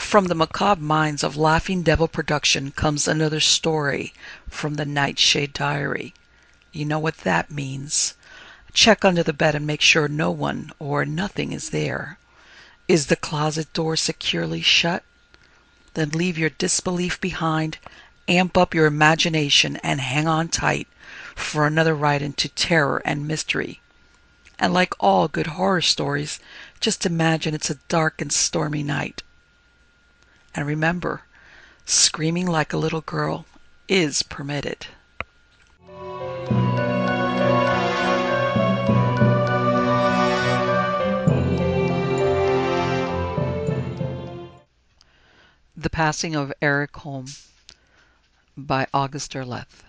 From the macabre minds of Laughing Devil Production comes another story from the Nightshade Diary. You know what that means. Check under the bed and make sure no one or nothing is there. Is the closet door securely shut? Then leave your disbelief behind, amp up your imagination, and hang on tight for another ride into terror and mystery. And like all good horror stories, just imagine it's a dark and stormy night. And remember, screaming like a little girl is permitted. The Passing of Eric Holm by August Derleth.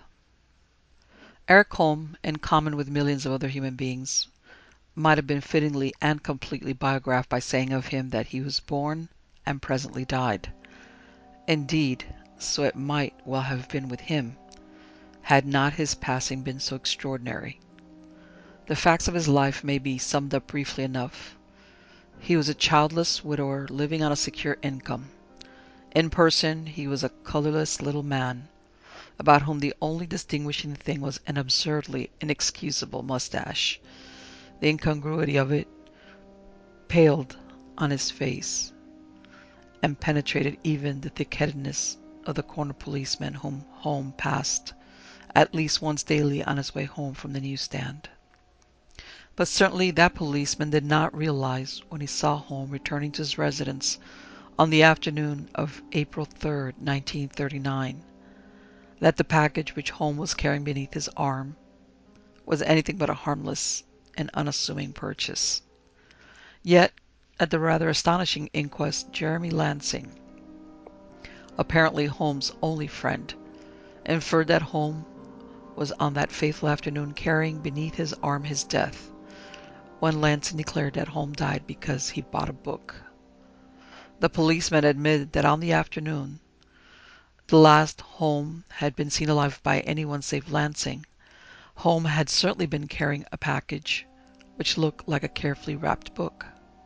Eric Holm, in common with millions of other human beings, might have been fittingly and completely biographed by saying of him that he was born and presently died. Indeed, so it might well have been with him, had not his passing been so extraordinary. The facts of his life may be summed up briefly enough. He was a childless widower living on a secure income. In person he was a colorless little man, about whom the only distinguishing thing was an absurdly inexcusable mustache. The incongruity of it paled on his face, and penetrated even the thick-headedness of the corner policeman whom Holm passed at least once daily on his way home from the newsstand. But certainly that policeman did not realize, when he saw Holm returning to his residence on the afternoon of April 3rd, 1939, that the package which Holm was carrying beneath his arm was anything but a harmless and unassuming purchase. Yet, at the rather astonishing inquest, Jeremy Lansing, apparently Holm's only friend, inferred that Holm was on that fateful afternoon carrying beneath his arm his death, when Lansing declared that Holm died because he bought a book. The policeman admitted that on the afternoon, the last Holm had been seen alive by anyone save Lansing, Holm had certainly been carrying a package which looked like a carefully wrapped book.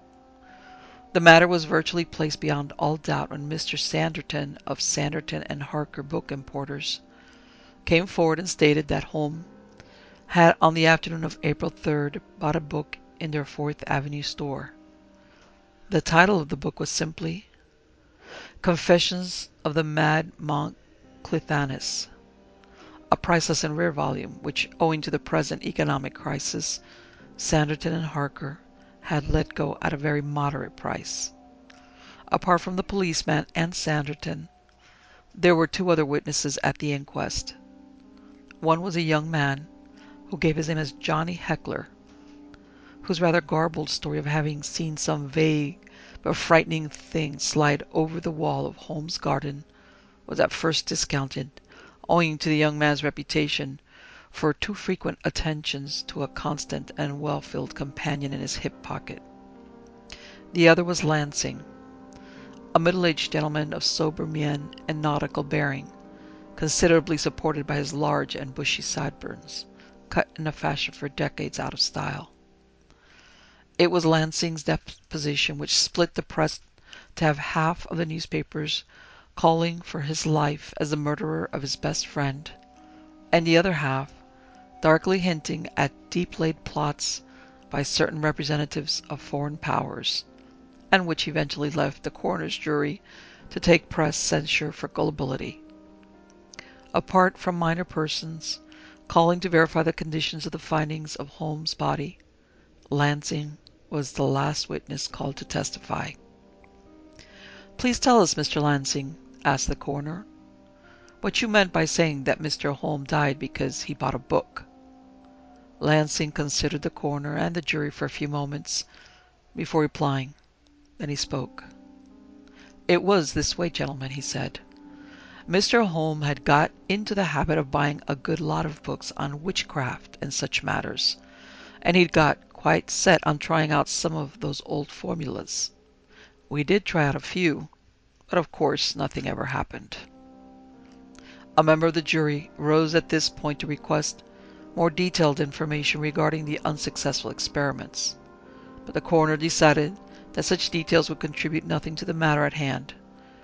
The matter was virtually placed beyond all doubt when Mr. Sanderton of Sanderton and Harker Book Importers came forward and stated that Holm had on the afternoon of April 3rd bought a book in their Fourth Avenue store. The title of the book was simply Confessions of the Mad Monk Clithanus, a priceless and rare volume which, owing to the present economic crisis, Sanderton and Harker had let go at a very moderate price. Apart from the policeman and Sanderton, there were two other witnesses at the inquest. One was a young man who gave his name as Johnny Heckler, whose rather garbled story of having seen some vague but frightening thing slide over the wall of Holm's garden was at first discounted, owing to the young man's reputation for too frequent attentions to a constant and well-filled companion in his hip pocket. The other was Lansing, a middle-aged gentleman of sober mien and nautical bearing, considerably supported by his large and bushy sideburns, cut in a fashion for decades out of style. It was Lansing's deposition which split the press to have half of the newspapers calling for his life as the murderer of his best friend, and the other half darkly hinting at deep-laid plots by certain representatives of foreign powers, and which eventually left the coroner's jury to take press censure for gullibility. Apart from minor persons calling to verify the conditions of the findings of Holm's body, Lansing was the last witness called to testify. "Please tell us, Mr. Lansing," asked the coroner, "what you meant by saying that Mr. Holm died because he bought a book." Lansing considered the coroner and the jury for a few moments before replying. Then he spoke. "It was this way, gentlemen," he said. "Mr. Holm had got into the habit of buying a good lot of books on witchcraft and such matters, and he'd got quite set on trying out some of those old formulas. We did try out a few, but of course nothing ever happened." A member of the jury rose at this point to request more detailed information regarding the unsuccessful experiments, but the coroner decided that such details would contribute nothing to the matter at hand,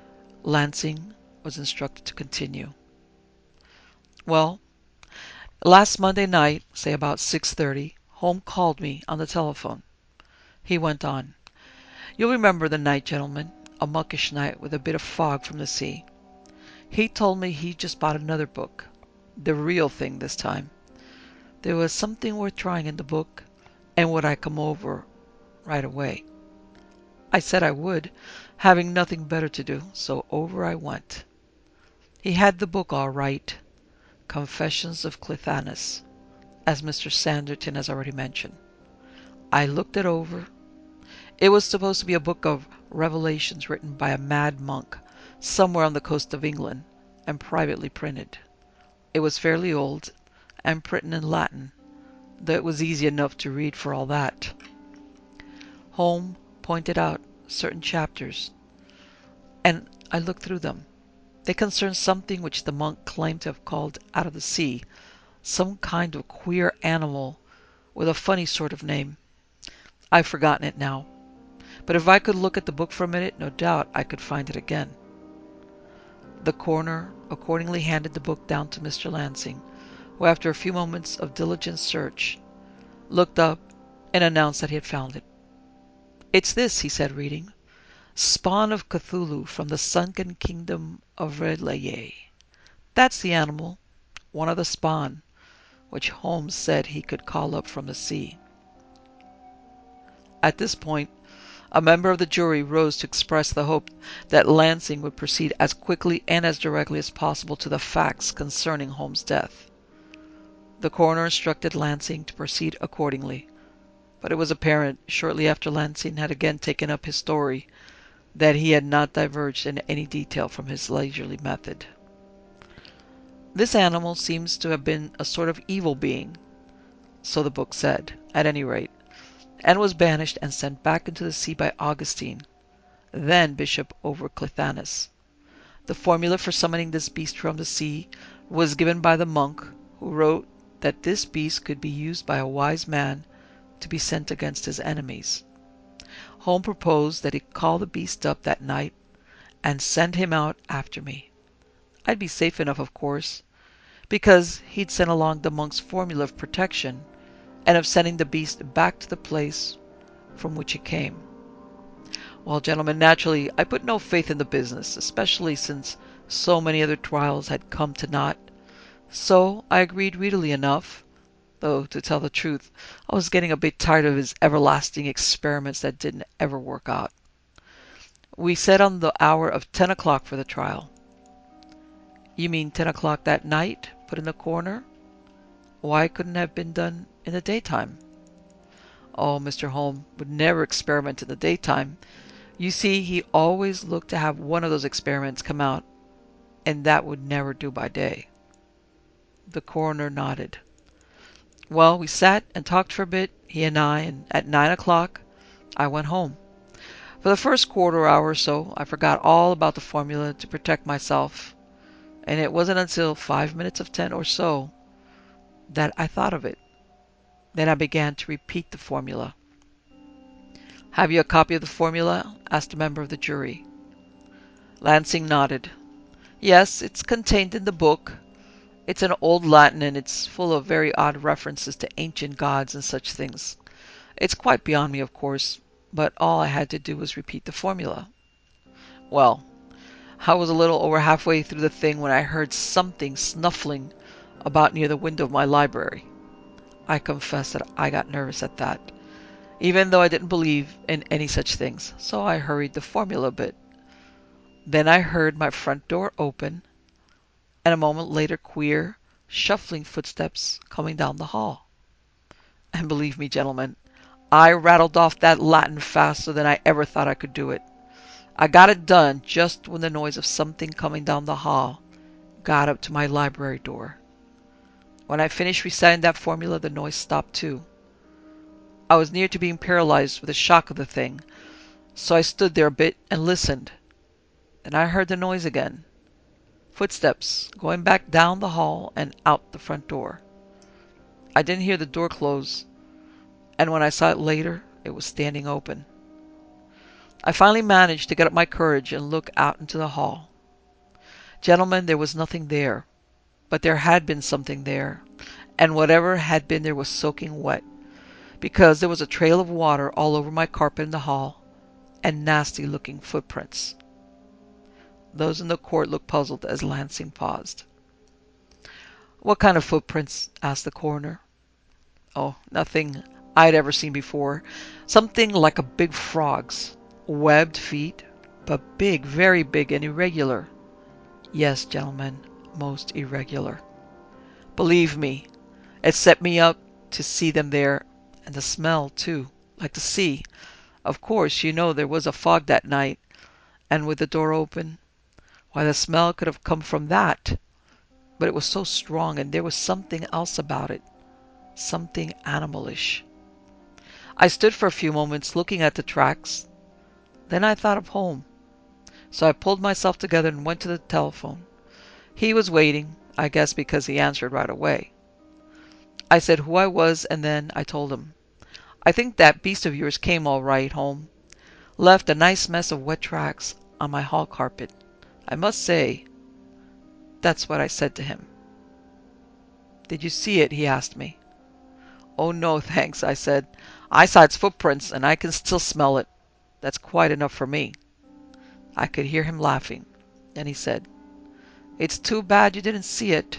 Lansing was instructed to continue. Well, last Monday night, say about 6:30, Holmes called me on the telephone. He went on. You'll remember the night, gentlemen, a muckish night with a bit of fog from the sea. He told me he'd just bought another book. The real thing this time. There was something worth trying in the book, and would I come over right away? I said I would, having nothing better to do, so over I went. He had the book all right. Confessions of Clithanus, as Mr. Sanderton has already mentioned. I looked it over. It was supposed to be a book of revelations written by a mad monk somewhere on the coast of England and privately printed. It was fairly old and written in Latin, though it was easy enough to read for all that. Holmes pointed out certain chapters, and I looked through them. They concerned something which the monk claimed to have called out of the sea, some kind of queer animal with a funny sort of name. I've forgotten it now, but if I could look at the book for a minute, no doubt I could find it again. The coroner accordingly handed the book down to Mr. Lansing, who, after a few moments of diligent search, looked up and announced that he had found it. It's this, he said, reading. Spawn of Cthulhu from the sunken kingdom of Redlaye. That's the animal, one of the spawn, which Holmes said he could call up from the sea. At this point, a member of the jury rose to express the hope that Lansing would proceed as quickly and as directly as possible to the facts concerning Holmes' death. The coroner instructed Lansing to proceed accordingly, but it was apparent, shortly after Lansing had again taken up his story, that he had not diverged in any detail from his leisurely method. This animal seems to have been a sort of evil being, so the book said, at any rate, and was banished and sent back into the sea by Augustine, then bishop over Clithanus. The formula for summoning this beast from the sea was given by the monk, who wrote that this beast could be used by a wise man to be sent against his enemies. Holmes proposed that he call the beast up that night and send him out after me. I'd be safe enough, of course, because he'd sent along the monk's formula of protection and of sending the beast back to the place from which it came. Well, gentlemen, naturally, I put no faith in the business, especially since so many other trials had come to naught. So I agreed readily enough, though, to tell the truth, I was getting a bit tired of his everlasting experiments that didn't ever work out. We set on the hour of 10 o'clock for the trial. You mean 10 o'clock that night? Put in the coroner. Why couldn't it have been done in the daytime? Oh, Mr. Holmes would never experiment in the daytime. You see, he always looked to have one of those experiments come out, and that would never do by day. The coroner nodded. Well, we sat and talked for a bit, he and I, and at 9 o'clock I went home. For the first quarter hour or so, I forgot all about the formula to protect myself, and it wasn't until 5 minutes of 10 or so that I thought of it. Then I began to repeat the formula. Have you a copy of the formula? Asked a member of the jury. Lansing nodded. Yes, it's contained in the book. It's in old Latin, and it's full of very odd references to ancient gods and such things. It's quite beyond me, of course, but all I had to do was repeat the formula. Well, I was a little over halfway through the thing when I heard something snuffling about near the window of my library. I confess that I got nervous at that, even though I didn't believe in any such things, so I hurried the formula a bit. Then I heard my front door open, and a moment later queer, shuffling footsteps coming down the hall. And believe me, gentlemen, I rattled off that Latin faster than I ever thought I could do it. I got it done just when the noise of something coming down the hall got up to my library door. When I finished reciting that formula, the noise stopped too. I was near to being paralyzed with the shock of the thing, so I stood there a bit and listened. Then I heard the noise again. Footsteps going back down the hall and out the front door. I didn't hear the door close, and when I saw it later, it was standing open. I finally managed to get up my courage and look out into the hall. Gentlemen, there was nothing there. But there had been something there, and whatever had been there was soaking wet, because there was a trail of water all over my carpet in the hall, and nasty-looking footprints. Those in the court looked puzzled as Lansing paused. "What kind of footprints?" asked the coroner. "Oh, nothing I'd ever seen before. Something like a big frog's. Webbed feet, but big, very big and irregular. Yes, gentlemen, most irregular. Believe me, it set me up to see them there, and the smell, too, like the sea. Of course, you know there was a fog that night, and with the door open, why, the smell could have come from that. But it was so strong, and there was something else about it, something animalish. I stood for a few moments looking at the tracks. Then I thought of home. So I pulled myself together and went to the telephone. He was waiting, I guess because he answered right away. I said who I was, and then I told him. I think that beast of yours came all right home. Left a nice mess of wet tracks on my hall carpet. I must say, that's what I said to him. Did you see it? He asked me. Oh, no, thanks, I said. I saw its footprints, and I can still smell it. That's quite enough for me. I could hear him laughing. Then he said, It's too bad you didn't see it.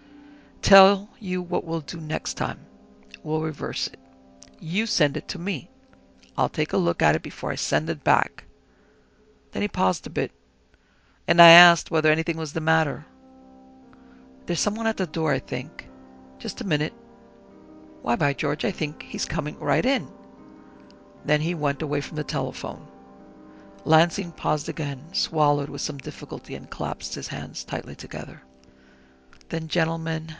Tell you what we'll do next time. We'll reverse it. You send it to me. I'll take a look at it before I send it back. Then he paused a bit, and I asked whether anything was the matter. There's someone at the door, I think. Just a minute. Why, by George, I think he's coming right in. Then he went away from the telephone. Lansing paused again, swallowed with some difficulty, and clasped his hands tightly together. Then, gentlemen,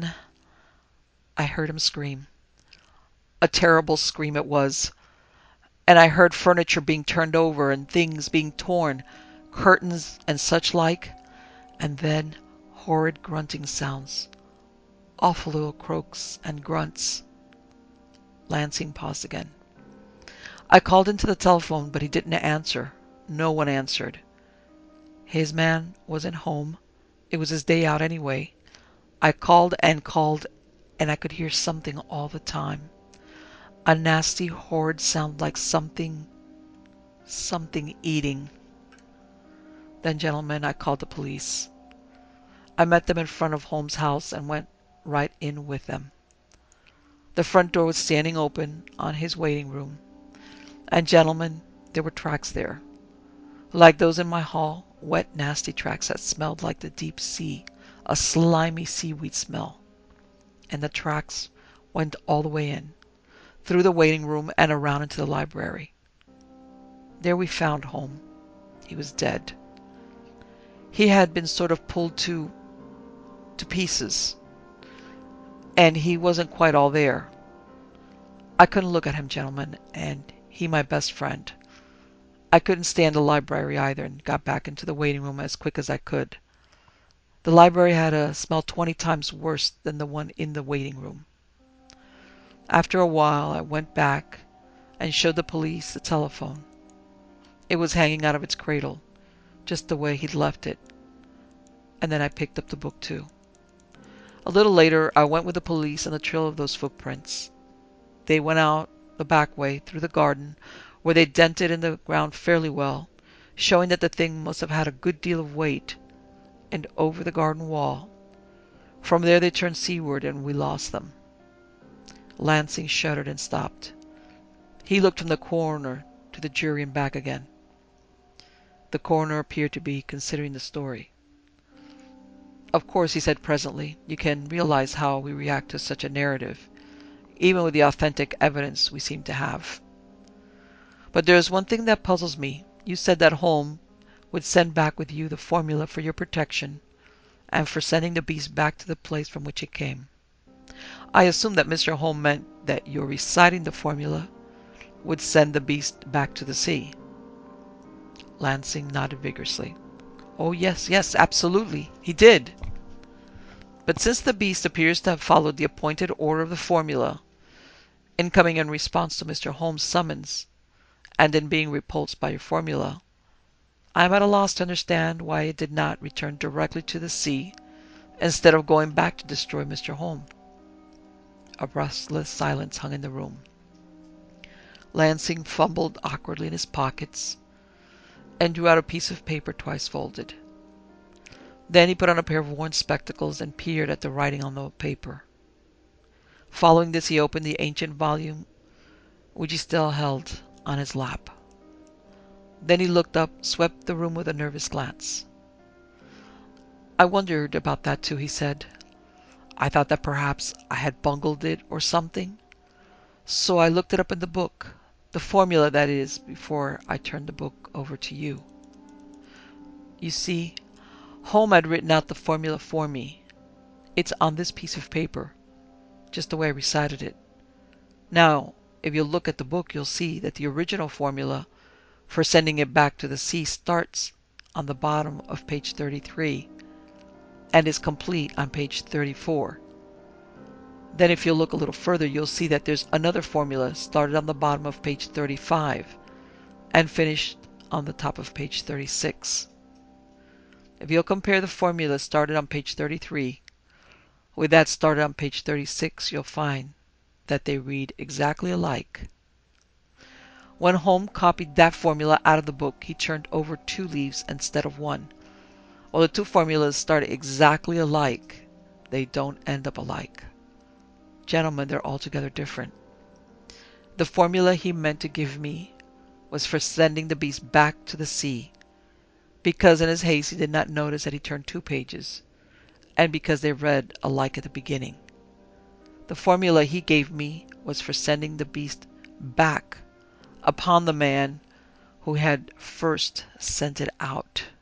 I heard him scream. A terrible scream it was. And I heard furniture being turned over and things being torn, curtains and such like, and then horrid grunting sounds, awful little croaks and grunts. Lansing paused again. I called into the telephone, but he didn't answer. No one answered. His man wasn't home. It was his day out anyway. I called, and I could hear something all the time. A nasty, horrid sound like something eating. Then, gentlemen, I called the police. I met them in front of Holmes' house and went right in with them. The front door was standing open on his waiting room. And, gentlemen, there were tracks there, like those in my hall, wet, nasty tracks that smelled like the deep sea, a slimy seaweed smell. And the tracks went all the way in, through the waiting room and around into the library. There we found Holmes. He was dead. He had been sort of pulled to pieces, and he wasn't quite all there. I couldn't look at him, gentlemen, and he my best friend. I couldn't stay in the library either, and got back into the waiting room as quick as I could. The library had a smell 20 times worse than the one in the waiting room. After a while, I went back and showed the police the telephone. It was hanging out of its cradle, just the way he'd left it. And then I picked up the book too. A little later, I went with the police on the trail of those footprints. They went out the back way, through the garden, where they dented in the ground fairly well, showing that the thing must have had a good deal of weight, and over the garden wall. From there they turned seaward, and we lost them. Lansing shuddered and stopped. He looked from the coroner to the jury and back again. The coroner appeared to be considering the story. Of course, he said presently, you can realize how we react to such a narrative, even with the authentic evidence we seem to have. But there is one thing that puzzles me. You said that Holmes would send back with you the formula for your protection, and for sending the beast back to the place from which it came. I assume that Mr. Holmes meant that your reciting the formula would send the beast back to the sea. Lansing nodded vigorously. Oh, yes, yes, absolutely, he did. But since the beast appears to have followed the appointed order of the formula, in coming in response to Mr. Holmes' summons, and in being repulsed by your formula, I am at a loss to understand why it did not return directly to the sea instead of going back to destroy Mr. Home." A breathless silence hung in the room. Lansing fumbled awkwardly in his pockets and drew out a piece of paper twice folded. Then he put on a pair of worn spectacles and peered at the writing on the paper. Following this, he opened the ancient volume which he still held on his lap. Then he looked up, swept the room with a nervous glance. "I wondered about that too," he said. "I thought that perhaps I had bungled it or something. So I looked it up in the book. The formula, that is, before I turned the book over to you. You see, Home had written out the formula for me. It's on this piece of paper, just the way I recited it. Now, if you'll look at the book, you'll see that the original formula for sending it back to the sea starts on the bottom of page 33 and is complete on page 34. Then if you'll look a little further, you'll see that there's another formula started on the bottom of page 35 and finished on the top of page 36. If you'll compare the formula started on page 33 with that started on page 36, you'll find that they read exactly alike. When Home copied that formula out of the book, he turned over 2 leaves instead of 1. While the 2 formulas start exactly alike, they don't end up alike. Gentlemen, they're altogether different. The formula he meant to give me was for sending the beast back to the sea, because in his haste he did not notice that he turned 2 pages, and because they read alike at the beginning. The formula he gave me was for sending the beast back upon the man who had first sent it out.